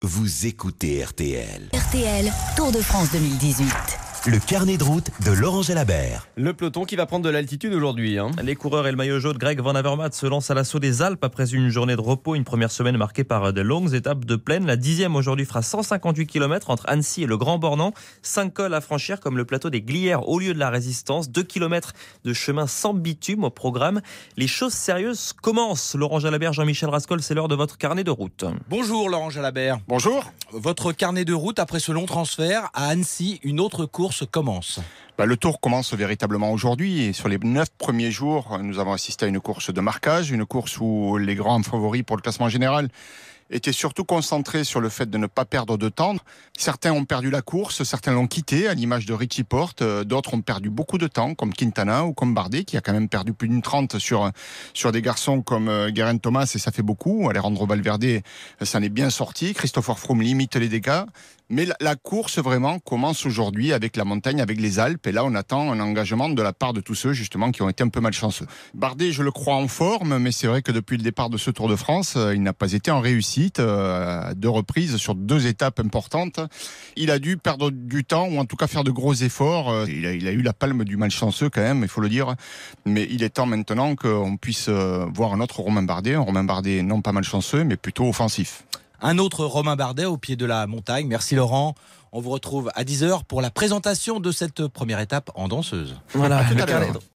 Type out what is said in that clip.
Vous écoutez RTL. RTL, Tour de France 2018. Le carnet de route de Laurent Jalabert. Le peloton qui va prendre de l'altitude aujourd'hui. Les coureurs et le maillot jaune Greg Van Avermaet se lancent à l'assaut des Alpes après une journée de repos. Une première semaine marquée par de longues étapes de plaine. La 10e aujourd'hui fera 158 km entre Annecy et le Grand Bornand. 5 cols à franchir comme le plateau des Glières au lieu de la Résistance. 2 km de chemin sans bitume au programme. Les choses sérieuses commencent. Laurent Jalabert, Jean-Michel Rascol, c'est l'heure de votre carnet de route. Bonjour Laurent Jalabert. Bonjour. Votre carnet de route après ce long transfert à Annecy, une autre course commence. Le tour commence véritablement aujourd'hui et sur les 9 premiers jours, nous avons assisté à une course de marquage, une course où les grands favoris pour le classement général étaient surtout concentrés sur le fait de ne pas perdre de temps. Certains ont perdu la course, certains l'ont quitté, à l'image de Richie Porte. D'autres ont perdu beaucoup de temps, comme Quintana ou comme Bardet, qui a quand même perdu plus d'une 30 sur des garçons comme Geraint Thomas, et ça fait beaucoup. Alejandro Valverde s'en est bien sorti. Christopher Froome limite les dégâts. Mais la course vraiment commence aujourd'hui avec la montagne, avec les Alpes. Et là, on attend un engagement de la part de tous ceux, justement, qui ont été un peu malchanceux. Bardet, je le crois, en forme, mais c'est vrai que depuis le départ de ce Tour de France, il n'a pas été en réussite à 2 reprises sur 2 étapes importantes. Il a dû perdre du temps, ou en tout cas faire de gros efforts. Il a eu la palme du malchanceux quand même, il faut le dire. Mais il est temps maintenant qu'on puisse voir un autre Romain Bardet non pas malchanceux, mais plutôt offensif. Un autre Romain Bardet au pied de la montagne. Merci Laurent. On vous retrouve à 10h pour la présentation de cette première étape en danseuse. Voilà, À tout à l'heure.